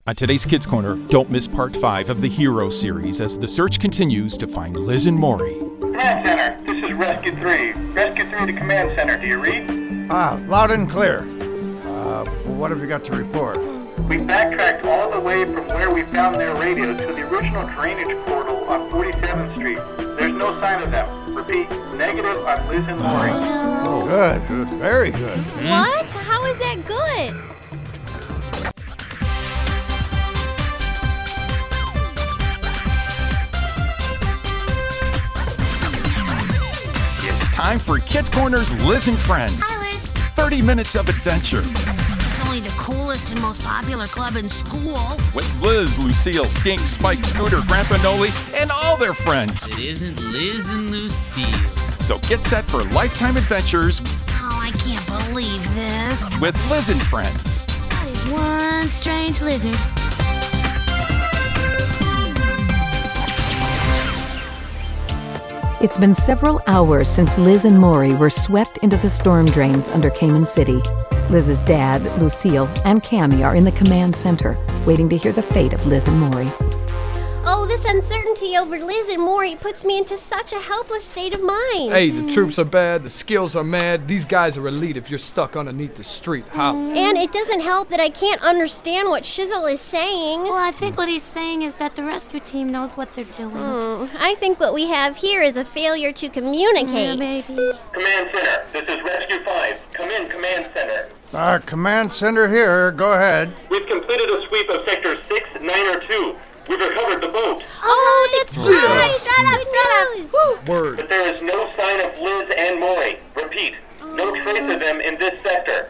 On today's Kids Corner, don't miss part 5 of the Hero series as the search continues to find Liz and Maury. Command Center, this is Rescue 3. Rescue 3 to Command Center, do you read? Loud and clear. What have you got to report? We backtracked all the way from where we found their radio to the original drainage portal on 47th Street. There's no sign of them. Repeat, negative on Liz and Maury. Oh, good. Very good. What? How is that good? It's time for Kids Corner's Liz and Friends. Hi, Liz. 30 minutes of adventure. It's only the coolest and most popular club in school. With Liz, Lucille, Skink, Spike, Scooter, Grandpa Noli, and all their friends. It isn't Liz and Lucille. So get set for lifetime adventures Oh, I can't believe this. with Liz and Friends. That is one strange lizard. It's been several hours since Liz and Maury were swept into the storm drains under Cayman City. Liz's dad, Lucille, and Cammie are in the command center, waiting to hear the fate of Liz and Maury. Oh, this uncertainty over Liz and Maury puts me into such a helpless state of mind. Hey, the troops are bad, the skills are mad. These guys are elite if you're stuck underneath the street. How? And it doesn't help that I can't understand what Shizzle is saying. Well, I think what he's saying is that the rescue team knows what they're doing. I think what we have here is a failure to communicate. Maybe. Command Center, this is Rescue 5. Come in, Command Center. Command center here. Go ahead. We've completed a sweep of Sectors 6, 9, or 2. We've recovered the boat, Oh, that's right. Straight up. Word. but there is no sign of Liz and Maury. Repeat, no trace of them in this sector.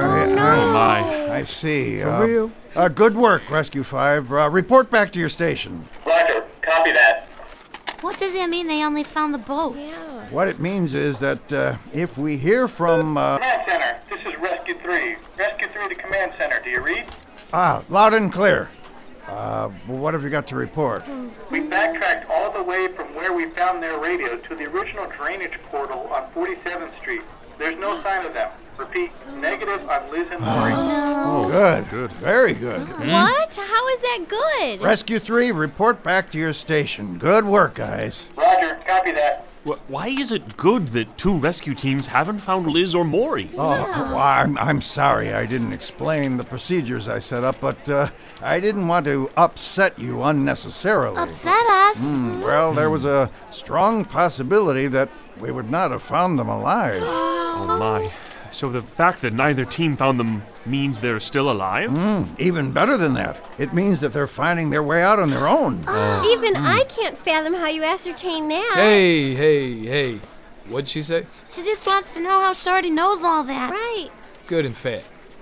I see. For real? Good work, Rescue 5. Report back to your station. Roger, copy that. What does that mean they only found the boat? What it means is that if we hear from... Command Center, this is Rescue 3. Rescue 3 to Command Center, do you read? loud and clear. What have you got to report? We backtracked all the way from where we found their radio to the original drainage portal on 47th Street. There's no sign of them. Repeat, negative on Liz and Maury. Good. Very good. What? How is that good? Rescue 3, report back to your station. Good work, guys. Roger, copy that. Why is it good that two rescue teams haven't found Liz or Maury? I'm sorry I didn't explain the procedures I set up, but I didn't want to upset you unnecessarily. Upset us? Well, there was a strong possibility that we would not have found them alive. Oh my. So the fact that neither team found them means they're still alive? Even better than that, it means that they're finding their way out on their own. Even I can't fathom how you ascertain that. Hey. What'd she say? She just wants to know how Shorty knows all that. Right. Good and fair.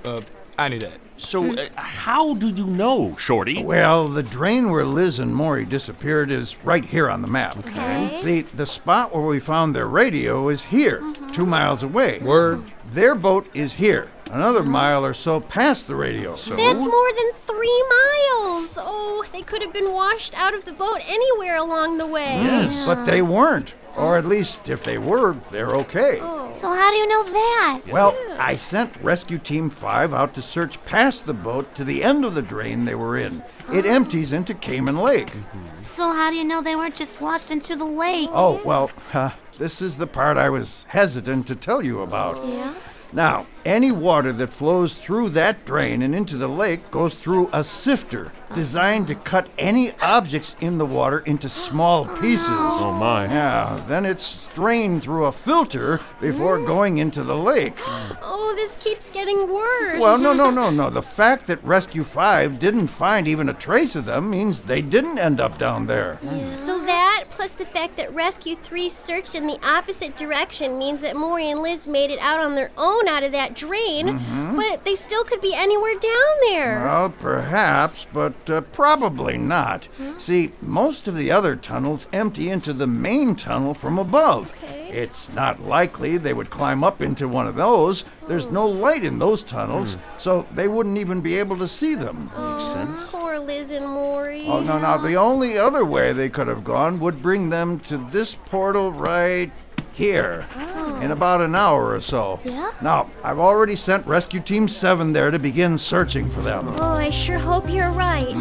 I knew that. So how do you know, Shorty? Well, the drain where Liz and Maury disappeared is right here on the map. Okay. See, the spot where we found their radio is here, 2 miles away. Word. Their boat is here, another mile or so past the radio. That's more than 3 miles. Oh, they could have been washed out of the boat anywhere along the way. Yes. But they weren't. Or at least, if they were, they're okay. So how do you know that? Well, I sent Rescue Team 5 out to search past the boat to the end of the drain they were in. It empties into Cayman Lake. So how do you know they weren't just washed into the lake? Oh, well, this is the part I was hesitant to tell you about. Yeah? Now, any water that flows through that drain and into the lake goes through a sifter designed to cut any objects in the water into small pieces. Oh my. Yeah, then it's strained through a filter before going into the lake. Oh, this keeps getting worse. Well, no. The fact that Rescue 5 didn't find even a trace of them means they didn't end up down there. So that, plus the fact that Rescue 3 searched in the opposite direction, means that Maury and Liz made it out on their own out of that drain, but they still could be anywhere down there. Well, perhaps, but probably not. See, most of the other tunnels empty into the main tunnel from above. Okay. It's not likely they would climb up into one of those. There's no light in those tunnels, so they wouldn't even be able to see them. Makes sense. Poor Liz and Maury. Oh, no, the only other way they could have gone would bring them to this portal right here in about an hour or so. Yeah? Now, I've already sent Rescue Team 7 there to begin searching for them. Oh, I sure hope you're right.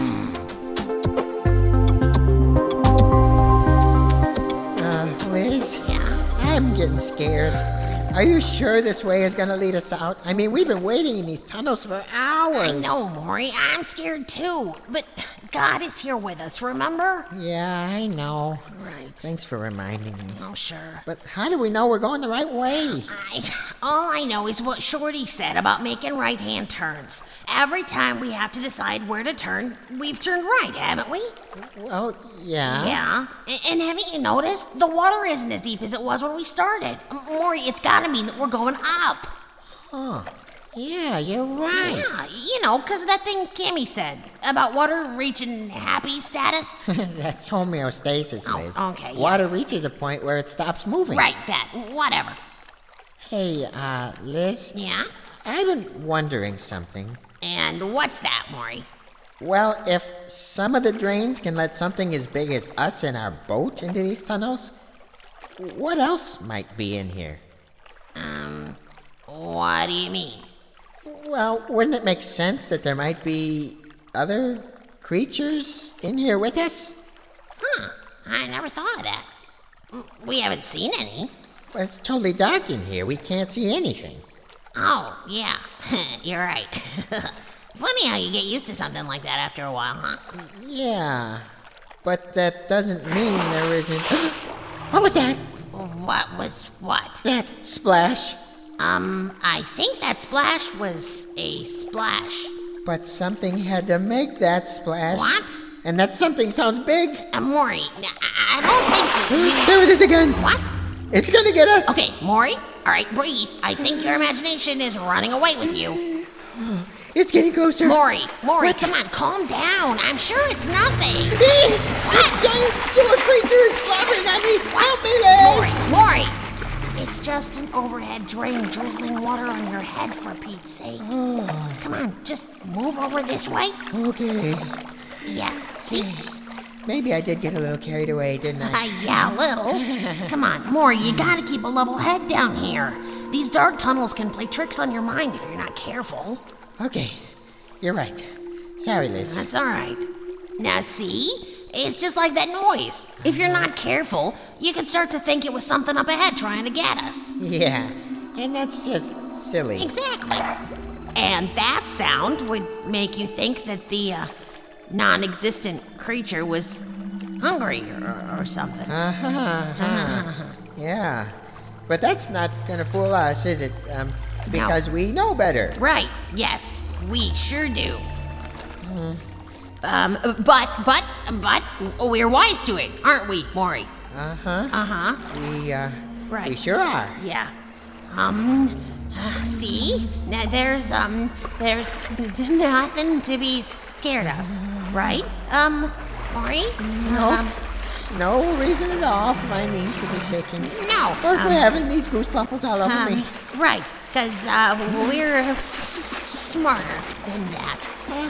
Liz? Yeah? I'm getting scared. Are you sure this way is gonna lead us out? I mean, we've been waiting in these tunnels for hours. I know, Maury. I'm scared too. But God is here with us, remember? Yeah, I know. Right. Thanks for reminding me. Oh, sure. But how do we know we're going the right way? All I know is what Shorty said about making right-hand turns. Every time we have to decide where to turn, we've turned right, haven't we? Well, yeah. Yeah. And haven't you noticed? The water isn't as deep as it was when we started. Maury, it's gotta mean that we're going up. Huh. Yeah, you're right. Yeah, you know, because of that thing Kimmy said about water reaching happy status. That's homeostasis, Liz. Oh, okay, yeah. Water reaches a point where it stops moving. Right, that. Whatever. Hey, Liz? Yeah? I've been wondering something. And what's that, Maury? Well, if some of the drains can let something as big as us in our boat into these tunnels, what else might be in here? What do you mean? Well, wouldn't it make sense that there might be other creatures in here with us? Huh. I never thought of that. We haven't seen any. Well, it's totally dark in here. We can't see anything. Oh, yeah. You're right. Funny how you get used to something like that after a while, huh? Yeah, but that doesn't mean there isn't... What was that? What was what? That splash. I think that splash was a splash. But something had to make that splash. What? And that something sounds big. Maury, I don't think that There it is again. What? It's gonna get us. Okay, Maury, all right, breathe. I think your imagination is running away with you. It's getting closer. Maury, What? come on, calm down. I'm sure it's nothing. What? Giant sewer creature is slobbering at me. Help me, Liz. Maury, it's just an overhead drain drizzling water on your head, for Pete's sake. Come on, just move over this way. Okay. Yeah, see? Maybe I did get a little carried away, didn't I? Yeah, a little. Come on, Maury, you gotta keep a level head down here. These dark tunnels can play tricks on your mind if you're not careful. Okay, you're right. Sorry, Liz. That's all right. Now, see? It's just like that noise. If you're not careful, you could start to think it was something up ahead trying to get us. Yeah, and that's just silly. Exactly. And that sound would make you think that the non-existent creature was hungry or something. Yeah, but that's not gonna fool us, is it? Because we know better. Right, yes, we sure do. But we're wise to it, aren't we, Maury? We sure are. Yeah. See? Now there's nothing to be scared of, right? Maury? No reason at all for my knees to be shaking. No. Or for having these goosebumps all over me. Right, because we're smarter than that.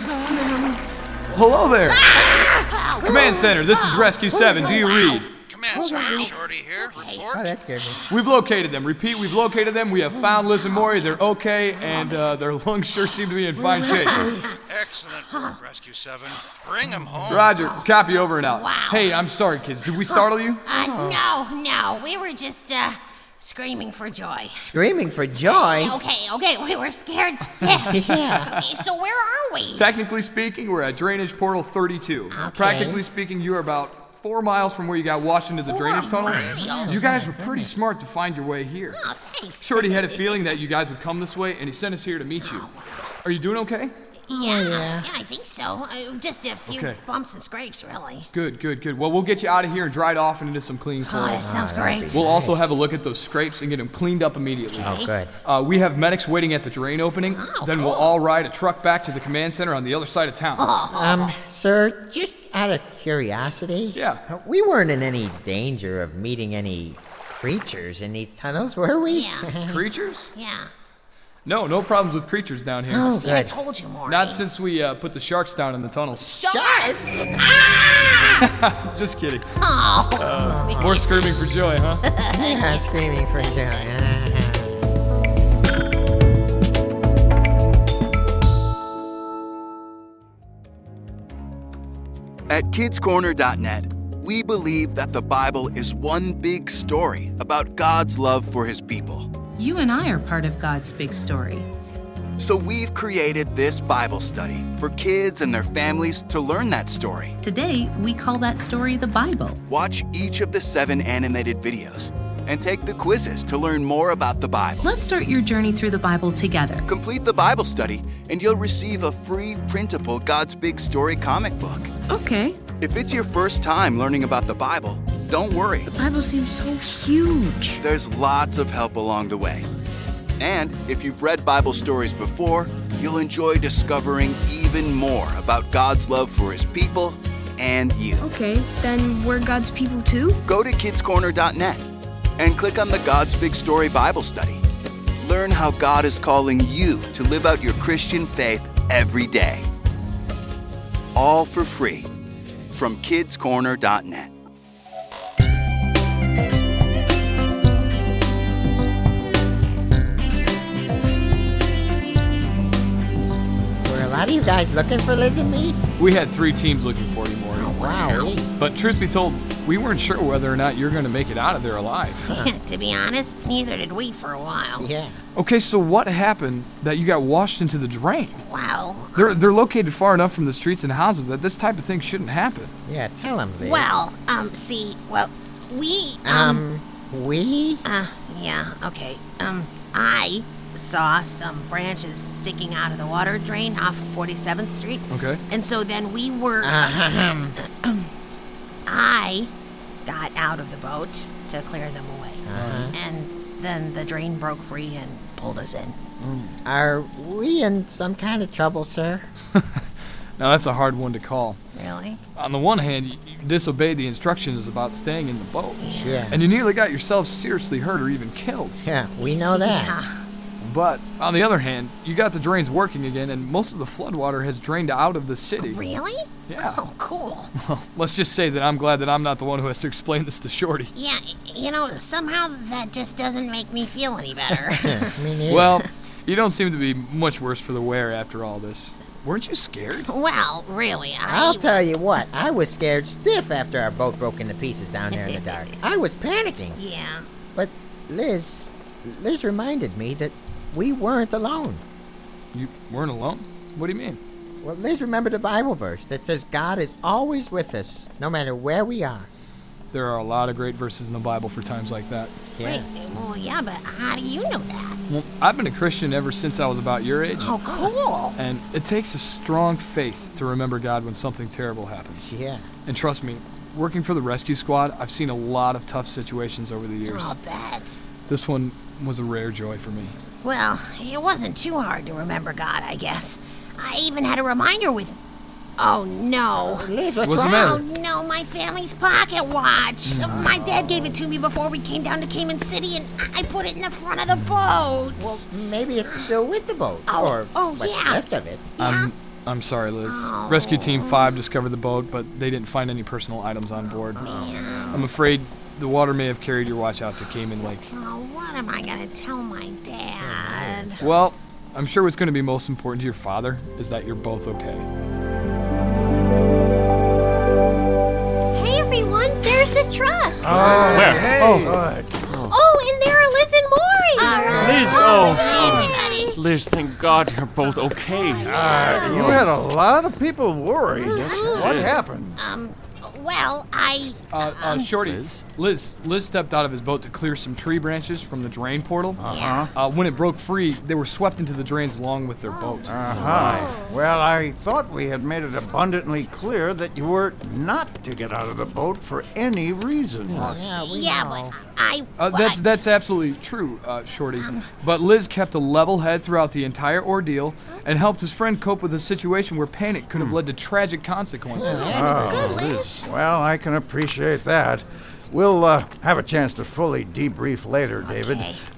Hello there! Command Center, this is Rescue 7. Do you read? Command Center, Shorty here. Report. Oh, that scared me. We've located them. Repeat, we've located them. We have found Liz and Maury. They're okay, and their lungs sure seem to be in fine shape. Excellent work, Rescue 7. Bring them home. Roger, copy over and out. Wow. Hey, I'm sorry, kids. Did we startle you? No. We were just screaming for joy. Screaming for joy? Okay. We were scared stiff. Yeah. Okay, so where are we? Technically speaking, we're at Drainage Portal 32. Practically speaking, you are about 4 miles from where you got washed into the drainage tunnel. miles? You guys were pretty smart to find your way here. Oh, thanks. Shorty had a feeling that you guys would come this way, and he sent us here to meet you. Are you doing okay? Yeah, I think so. Just a few bumps and scrapes, really. Good. Well, we'll get you out of here and dried off and into some clean Oh, clothes. that sounds great. We'll also have a look at those scrapes and get them cleaned up immediately. Oh, good. We have medics waiting at the drain opening. Then we'll all ride a truck back to the command center on the other side of town. Sir, just out of curiosity. Yeah. We weren't in any danger of meeting any creatures in these tunnels, were we? Yeah. Creatures? Yeah. No problems with creatures down here. See, I told you, Maury. Not since we put the sharks down in the tunnels. Sharks? Just kidding. Oh. More screaming for joy, huh? Yeah, screaming for joy. At kidscorner.net, we believe that the Bible is one big story about God's love for his people. You and I are part of God's big story. So we've created this Bible study for kids and their families to learn that story. Today, we call that story the Bible. Watch each of the 7 animated videos and take the quizzes to learn more about the Bible. Let's start your journey through the Bible together. Complete the Bible study and you'll receive a free printable God's Big Story comic book. Okay. If it's your first time learning about the Bible, don't worry. The Bible seems so huge. There's lots of help along the way. And if you've read Bible stories before, you'll enjoy discovering even more about God's love for his people and you. Okay, then we're God's people too? Go to kidscorner.net and click on the God's Big Story Bible Study. Learn how God is calling you to live out your Christian faith every day. All for free from kidscorner.net. Were a lot of you guys looking for Liz and me? We had 3 teams looking for you, Maury. Wow. But truth be told, we weren't sure whether or not you're going to make it out of there alive. To be honest, neither did we for a while. Yeah. Okay, so what happened that you got washed into the drain? Well, They're located far enough from the streets and houses that this type of thing shouldn't happen. Yeah, tell him, Liz. well, we, we? yeah, okay. I saw some branches sticking out of the water drain off of 47th Street. Okay. And so then we were... I got out of the boat to clear them away. And then the drain broke free and pulled us in. Are we in some kind of trouble, sir? Now, that's a hard one to call. Really? On the one hand, you disobeyed the instructions about staying in the boat. Yeah. And you nearly got yourself seriously hurt or even killed. Yeah, we know that. Yeah. But on the other hand, you got the drains working again, and most of the floodwater has drained out of the city. Really? Yeah. Oh, cool. Well, let's just say that I'm glad that I'm not the one who has to explain this to Shorty. Yeah, somehow that just doesn't make me feel any better. Me neither. Well, you don't seem to be much worse for the wear after all this. Weren't you scared? Well, really, I'll tell you what, I was scared stiff after our boat broke into pieces down there in the dark. I was panicking. Yeah. But Liz reminded me that we weren't alone. You weren't alone? What do you mean? Well, Liz remembered the Bible verse that says God is always with us, no matter where we are. There are a lot of great verses in the Bible for times like that. Yeah. Wait, well, yeah, but how do you know that? Well, I've been a Christian ever since I was about your age. Oh, cool. And it takes a strong faith to remember God when something terrible happens. Yeah. And trust me, working for the rescue squad, I've seen a lot of tough situations over the years. I'll bet. This one was a rare joy for me. Well, it wasn't too hard to remember God, I guess. I even had a reminder with... Oh, no. Liz, what's What's the wrong? matter? Oh, no, my family's pocket watch. My dad gave it to me before we came down to Cayman City, and I put it in the front of the boat. Well, maybe it's still with the boat. Oh, or what's yeah. left of it. I'm sorry, Liz. Oh. Rescue Team 5 discovered the boat, but they didn't find any personal items on board. I'm afraid the water may have carried your watch out to Cayman Lake. Oh, what am I going to tell my dad? Well, I'm sure what's going to be most important to your father is that you're both okay. Hey, everyone, there's the truck. Oh, Where? hey, Oh. good. Oh, and there are Liz and Maury. Liz, Everybody. Liz, thank God you're both okay. You had a lot of people worried. What happened? Well, Shorty, Liz stepped out of his boat to clear some tree branches from the drain portal. Yeah. When it broke free, they were swept into the drains along with their boat. Well, I thought we had made it abundantly clear that you were not to get out of the boat for any reason. Yeah, but I... That's absolutely true, Shorty. But Liz kept a level head throughout the entire ordeal and helped his friend cope with a situation where panic could have led to tragic consequences. Liz. Well, I can appreciate that. We'll have a chance to fully debrief later, David.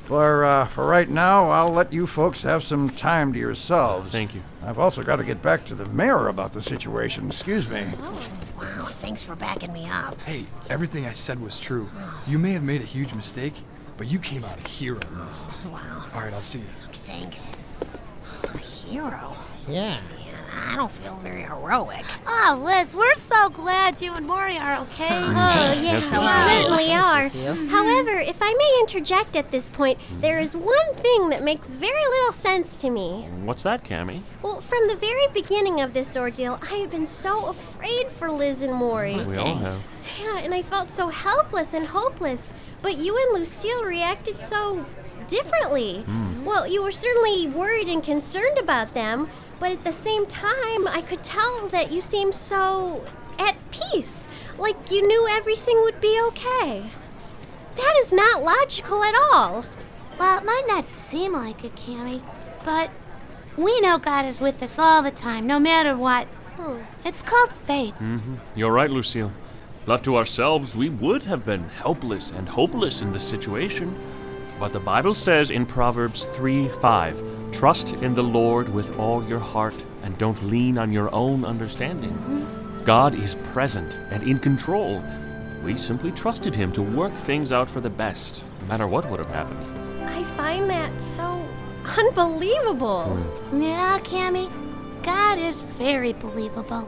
For right now, I'll let you folks have some time to yourselves. Thank you. I've also got to get back to the mayor about the situation. Excuse me. Oh, wow, thanks for backing me up. Hey, everything I said was true. You may have made a huge mistake, but you came out a hero in this. Wow. All right, I'll see you. Thanks. A hero? Yeah. I don't feel very heroic. Oh, Liz, we're so glad you and Maury are okay. Yes, we certainly are. However, if I may interject at this point, there is one thing that makes very little sense to me. What's that, Cammy? Well, from the very beginning of this ordeal, I have been so afraid for Liz and Maury. We all have. Yeah, and I felt so helpless and hopeless. But you and Lucille reacted so differently. Well, you were certainly worried and concerned about them, but at the same time, I could tell that you seemed so at peace, like you knew everything would be okay. That is not logical at all. Well, it might not seem like it, Cammy, but we know God is with us all the time, no matter what. It's called faith. You're right, Lucille. Left to ourselves, we would have been helpless and hopeless in this situation. But the Bible says in Proverbs 3:5, trust in the Lord with all your heart and don't lean on your own understanding. God is present and in control. We simply trusted him to work things out for the best, no matter what would have happened. I find that so unbelievable. Yeah, Cammy, God is very believable.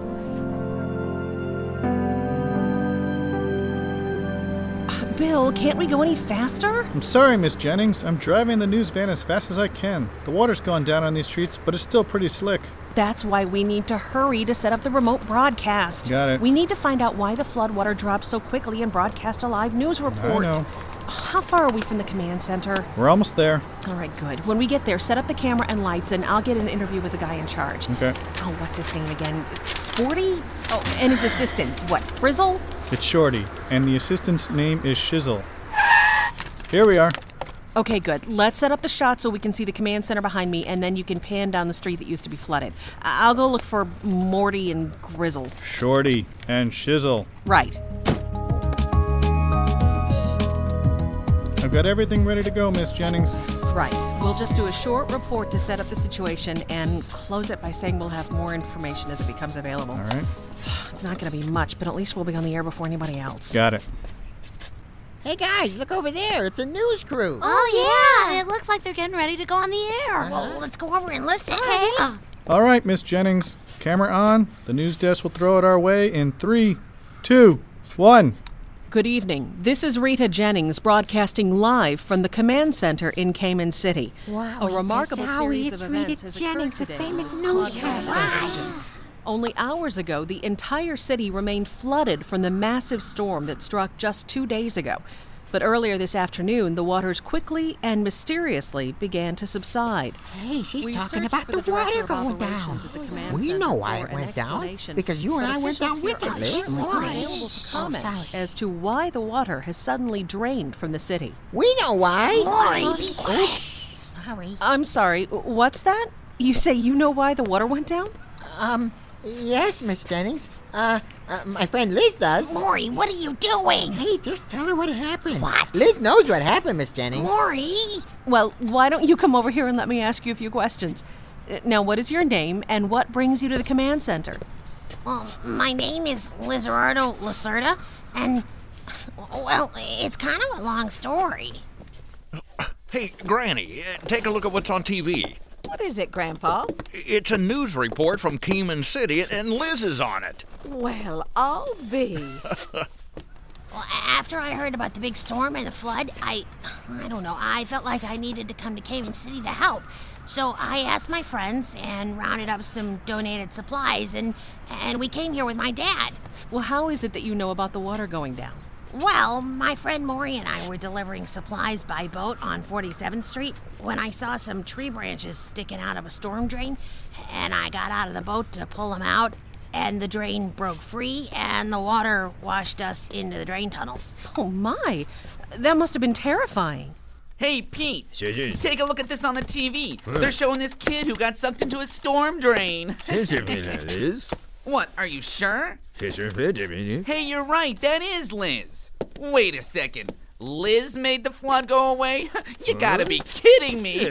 Bill, can't we go any faster? I'm sorry, Miss Jennings. I'm driving the news van as fast as I can. The water's gone down on these streets, but it's still pretty slick. That's why we need to hurry to set up the remote broadcast. Got it. We need to find out why the floodwater dropped so quickly and broadcast a live news report. I know. How far are we from the command center? We're almost there. All right, good. When we get there, set up the camera and lights, and I'll get an interview with the guy in charge. Okay. Oh, what's his name again? Sporty? Oh, and his assistant. What, Frizzle? It's Shorty, and the assistant's name is Shizzle. Here we are. Okay, good. Let's set up the shot so we can see the command center behind me, and then you can pan down the street that used to be flooded. I'll go look for Morty and Grizzle. Shorty and Shizzle. Right. I've got everything ready to go, Miss Jennings. Right. We'll just do a short report to set up the situation and close it by saying we'll have more information as it becomes available. All right. It's not going to be much, but at least we'll be on the air before anybody else. Got it. Hey guys, look over there. It's a news crew. Oh, yeah. It looks like they're getting ready to go on the air. Well, let's go over and listen. Okay. All right, Miss Jennings. Camera on. The news desk will throw it our way in 3, 2, 1. Good evening. This is Rita Jennings broadcasting live from the command center in Cayman City. Wow, A remarkable Howie, series it's of events Rita has Jennings, occurred the today famous in this newscaster. flood-ravaged region. Only hours ago, the entire city remained flooded from the massive storm that struck just 2 days ago. But earlier this afternoon, the waters quickly and mysteriously began to subside. Hey, she's We talking searched about for the the water director of going down. operations at the command We center know why for it an went down, explanation, because you and but I went officials down with here it, are Liz. unable to comment as to why the water has suddenly drained from the city. We know why. Maury, be quiet. Sorry. I'm sorry, what's that? You say you know why the water went down? Yes, Miss Jennings. My friend Liz does. Maury, what are you doing? Hey, just tell her what happened. What? Liz knows what happened, Miss Jennings. Maury! Well, why don't you come over here and let me ask you a few questions? Now, what is your name and what brings you to the command center? My name is Lizardo Lacerda, and, well, it's kind of a long story. Hey, Granny, take a look at what's on TV. What is it, Grandpa? It's a news report from Cayman City, and Liz is on it. Well, I'll be. Well, after I heard about the big storm and the flood, I don't know, I felt like I needed to come to Cayman City to help. So I asked my friends and rounded up some donated supplies, and we came here with my dad. Well, how is it that you know about the water going down? Well, my friend Maury and I were delivering supplies by boat on 47th Street when I saw some tree branches sticking out of a storm drain, and I got out of the boat to pull them out, and the drain broke free, and the water washed us into the drain tunnels. Oh, my. That must have been terrifying. Hey, Pete, take a look at this on the TV. They're showing this kid who got sucked into a storm drain. What, are you sure? Hey, you're right, that is Liz. Wait a second. Liz made the flood go away? You gotta be kidding me.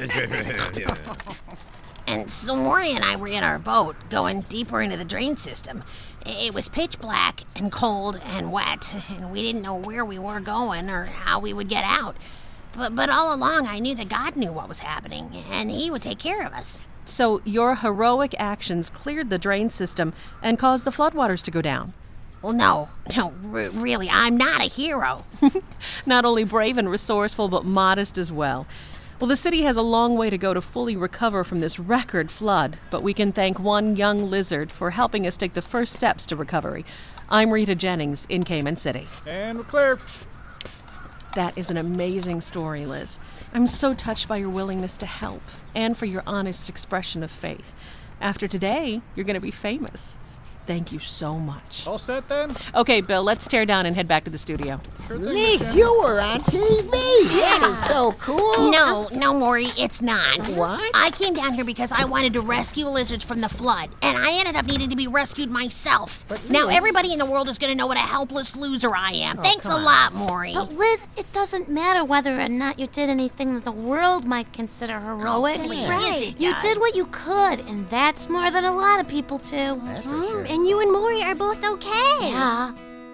And so Maury and I were in our boat, going deeper into the drain system. It was pitch black and cold and wet, and we didn't know where we were going or how we would get out. But all along, I knew that God knew what was happening, and He would take care of us. So your heroic actions cleared the drain system and caused the floodwaters to go down. Well, no, really, I'm not a hero. Not only brave and resourceful, but modest as well. Well, the city has a long way to go to fully recover from this record flood, but we can thank one young lizard for helping us take the first steps to recovery. I'm Rita Jennings in Cayman City. And we're clear. That is an amazing story, Liz. I'm so touched by your willingness to help and for your honest expression of faith. After today, you're going to be famous. Thank you so much. All set then? Okay, Bill, let's tear down and head back to the studio. Liz, you were on TV. That is so cool. No, Maury, it's not. What? I came down here because I wanted to rescue lizards from the flood, and I ended up needing to be rescued myself. But now Liz... everybody in the world is going to know what a helpless loser I am. Thanks a lot, Maury. But Liz, it doesn't matter whether or not you did anything that the world might consider heroic. Please. Right. Yes, it You does. did what you could, and that's more than a lot of people do. That's for sure. And you and Maury are both okay. Yeah.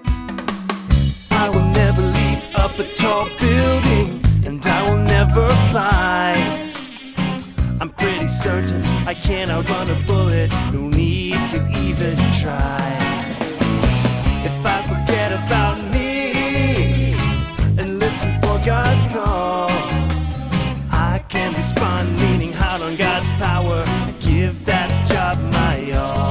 I will never leap up a tall building, and I will never fly. I'm pretty certain I can't outrun a bullet, no need to even try. If I forget about me and listen for God's call, I can respond leaning hard on God's power and give that job my all.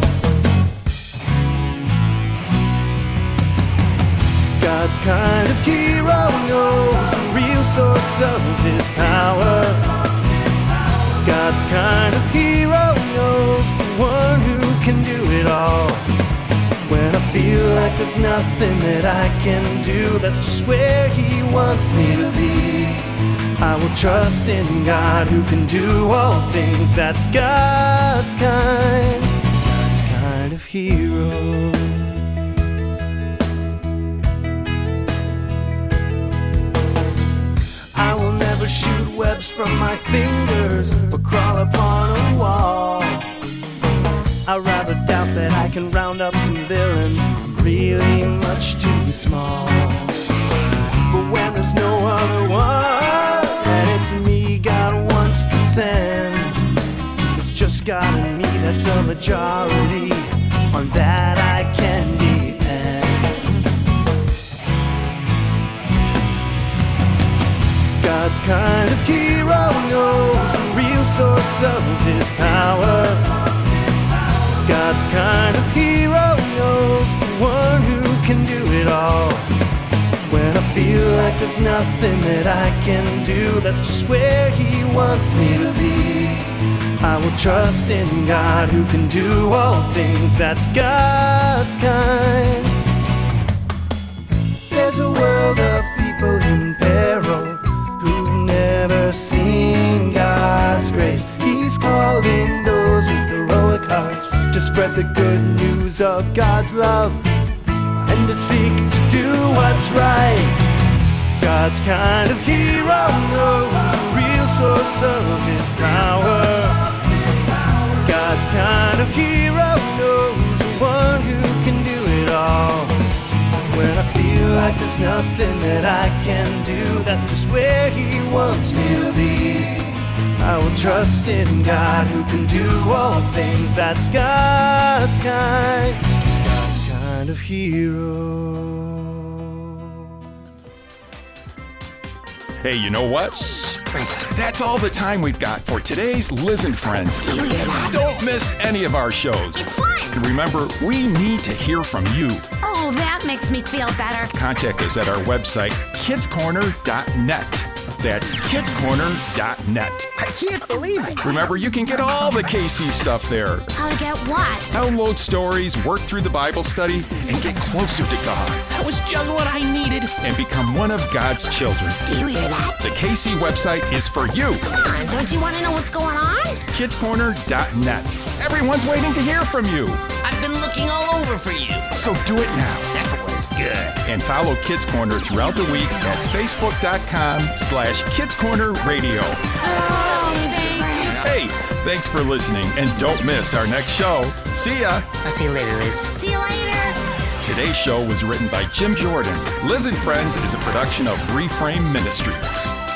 God's kind of hero knows the real source of his power. God's kind of hero knows the one who can do it all. When I feel like there's nothing that I can do, that's just where he wants me to be. I will trust in God who can do all things. That's God's kind of hero. I will never shoot webs from my fingers or crawl upon a wall. I'd rather doubt that I can round up some villains. I'm really much too small. But when there's no other one, and it's me God wants to send, it's just God and me that's a majority. On that I can depend. God's kind of hero knows the real source of his power. God's kind of hero knows the one who can do it all. When I feel like there's nothing that I can do, that's just where he wants me to be. I will trust in God who can do all things. That's God's kind. There's a world of people in peril who've never seen God's grace. He's calling those with heroic hearts to spread the good news of God's love and to seek to do what's right. God's kind of hero knows the real source of his power. God's kind of hero knows the one who can do it all. When I feel like there's nothing that I can do, that's just where he wants me to be. I will trust in God who can do all things. That's God's kind of hero. Hey, you know what? That's all the time we've got for today's Liz and Friends. Don't miss any of our shows. It's fun. And remember, we need to hear from you. Oh, that makes me feel better. Contact us at our website, kidscorner.net. That's kidscorner.net. I can't believe it. Remember, you can get all the KC stuff there. How to get what? Download stories, work through the Bible study, and get closer to God. That was just what I needed. And become one of God's children. Do you hear that? The KC website is for you. Come on, don't you want to know what's going on? kidscorner.net. Everyone's waiting to hear from you. I've been looking all over for you. So do it now. That was is good. And follow Kids Corner throughout the week at facebook.com/KidsCornerRadio. Hey, thanks for listening, and don't miss our next show. See ya. I'll see you later, Liz. See you later. Today's show was written by Jim Jordan. Liz and Friends is a production of Reframe Ministries.